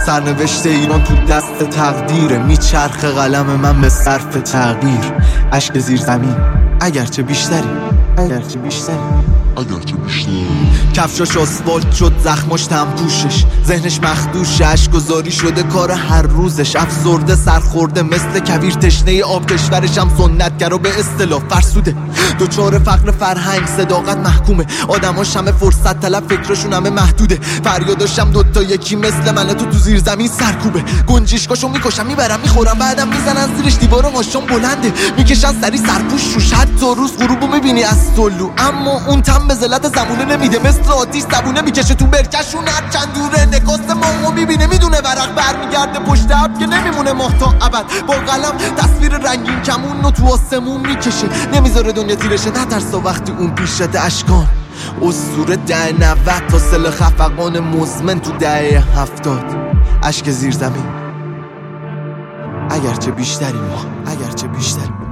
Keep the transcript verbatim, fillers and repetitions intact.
سرنوشت ایران تو دست تقدیره، میچرخه قلم من به صرف تغییر. اشک زیر زمین اگرچه بیشتری، اگرچه بیشتری اگرچه بیشتری کفشاش آسفالت شد، زخماش تنپوشش، ذهنش مخدوش، اشک‌گذاری شده کار هر روزش. افسرده سرخورده مثل کویر تشنه آب، کشورش هم سنتگرا به اصطلاح فرسوده. دوچار فقر فرهنگ، صداقت محکومه، آدماش همه فرصت طلب، فکرشون همه محدوده. فریاداشم دوتا یکی مثل من، تو تو زیر زمین سرکوبه. گنجشکاشو میکشم میبرم میخورم، بعدم میزنن زیرش، دیوار آشام بلنده، میکشن سری سرپوش روش. حتی روز غروبو میبینی از طلوع، اما اون تم به ذلت زمونه نمیده، مثل آتیش زبونه میکشه تو برکشون هر چند دوره. نکاست مامو میبینه میدونه ورق برمیگرده پشت ابر که نمیمونه ماه تا ابد. با قلم تصویر رنگین کمون رو تو آسمون میکشه، نمیذاره دنیا تیرشه. نترسا وقتی اون پیشت اشکان اسطوره ده نود تا سل خفقان مزمن تو دهه هفتاد. اشک زیر زمین اگرچه بیشتری ما، اگرچه بیشتری